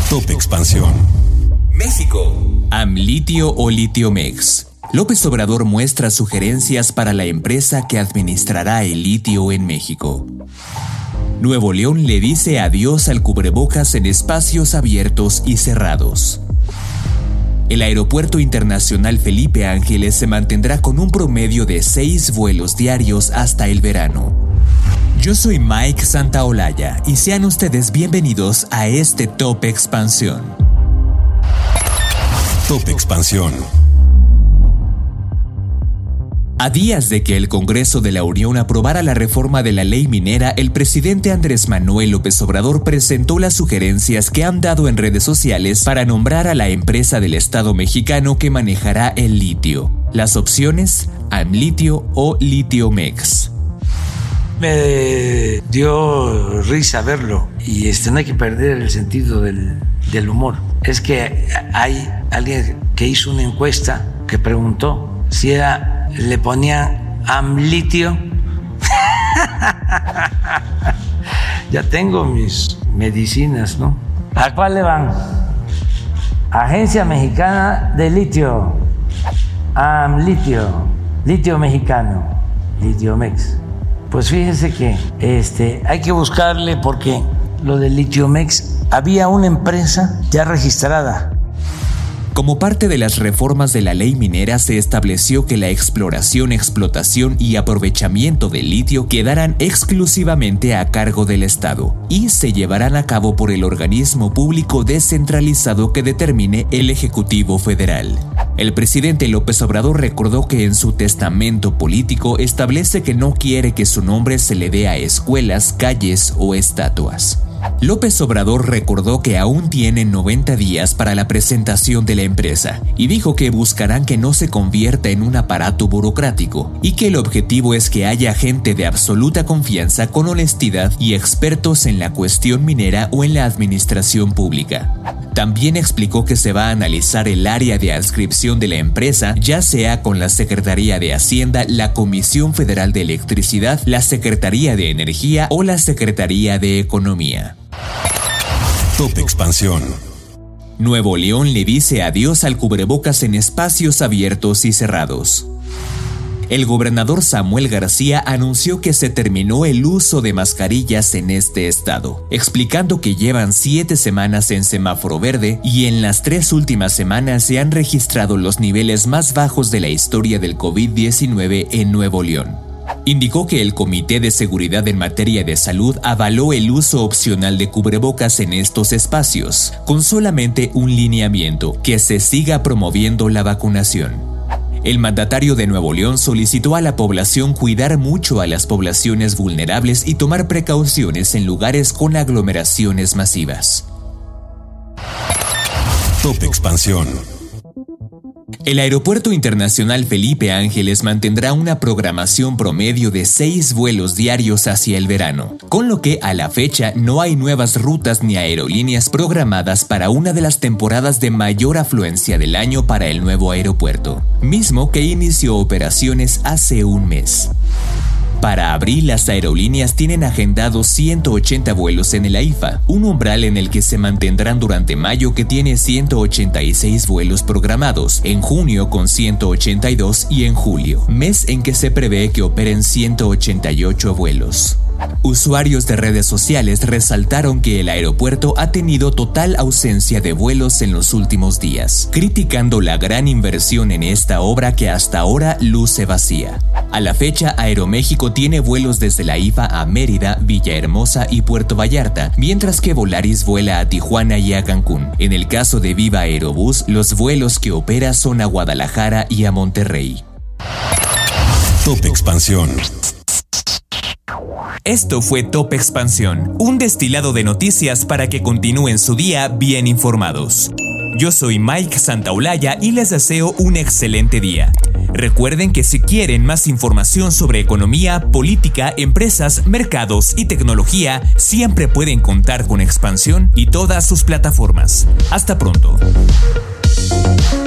Top Expansión. México. Amlitio o Litiomex. López Obrador muestra sugerencias para la empresa que administrará el litio en México. Nuevo León le dice adiós al cubrebocas en espacios abiertos y cerrados. El Aeropuerto Internacional Felipe Ángeles se mantendrá con un promedio de 6 vuelos diarios hasta el verano. Yo soy Mike Santaolalla y sean ustedes bienvenidos a este Top Expansión. Top Expansión. A días de que el Congreso de la Unión aprobara la reforma de la ley minera, el presidente Andrés Manuel López Obrador presentó las sugerencias que han dado en redes sociales para nombrar a la empresa del Estado mexicano que manejará el litio. Las opciones: Amlitio o Litiomex. Me dio risa verlo y no hay que perder el sentido del humor. Es que hay alguien que hizo una encuesta que preguntó si le ponían Amlitio. Ya tengo mis medicinas, ¿no? ¿A cuál le van? Agencia Mexicana de Litio, Amlitio, Litio Mexicano, Litiomex. Pues fíjense que hay que buscarle, porque lo de Litiomex había una empresa ya registrada. Como parte de las reformas de la ley minera, se estableció que la exploración, explotación y aprovechamiento del litio quedarán exclusivamente a cargo del Estado y se llevarán a cabo por el organismo público descentralizado que determine el Ejecutivo Federal. El presidente López Obrador recordó que en su testamento político establece que no quiere que su nombre se le dé a escuelas, calles o estatuas. López Obrador recordó que aún tienen 90 días para la presentación de la empresa y dijo que buscarán que no se convierta en un aparato burocrático y que el objetivo es que haya gente de absoluta confianza con honestidad y expertos en la cuestión minera o en la administración pública. También explicó que se va a analizar el área de adscripción de la empresa, ya sea con la Secretaría de Hacienda, la Comisión Federal de Electricidad, la Secretaría de Energía o la Secretaría de Economía. Top Expansión. Nuevo León le dice adiós al cubrebocas en espacios abiertos y cerrados. El gobernador Samuel García anunció que se terminó el uso de mascarillas en este estado, explicando que llevan 7 semanas en semáforo verde y en las 3 últimas semanas se han registrado los niveles más bajos de la historia del COVID-19 en Nuevo León. Indicó que el Comité de Seguridad en Materia de Salud avaló el uso opcional de cubrebocas en estos espacios, con solamente un lineamiento: que se siga promoviendo la vacunación. El mandatario de Nuevo León solicitó a la población cuidar mucho a las poblaciones vulnerables y tomar precauciones en lugares con aglomeraciones masivas. Top Expansión. El Aeropuerto Internacional Felipe Ángeles mantendrá una programación promedio de 6 vuelos diarios hacia el verano, con lo que a la fecha no hay nuevas rutas ni aerolíneas programadas para una de las temporadas de mayor afluencia del año para el nuevo aeropuerto, mismo que inició operaciones hace un mes. Para abril, las aerolíneas tienen agendados 180 vuelos en el AIFA, un umbral en el que se mantendrán durante mayo, que tiene 186 vuelos programados, en junio con 182 y en julio, mes en que se prevé que operen 188 vuelos. Usuarios de redes sociales resaltaron que el aeropuerto ha tenido total ausencia de vuelos en los últimos días, criticando la gran inversión en esta obra que hasta ahora luce vacía. A la fecha, Aeroméxico tiene vuelos desde la IFA a Mérida, Villahermosa y Puerto Vallarta, mientras que Volaris vuela a Tijuana y a Cancún. En el caso de Viva Aerobús, los vuelos que opera son a Guadalajara y a Monterrey. Top Expansión. Esto fue Top Expansión, un destilado de noticias para que continúen su día bien informados. Yo soy Mike Santaolalla y les deseo un excelente día. Recuerden que si quieren más información sobre economía, política, empresas, mercados y tecnología, siempre pueden contar con Expansión y todas sus plataformas. Hasta pronto.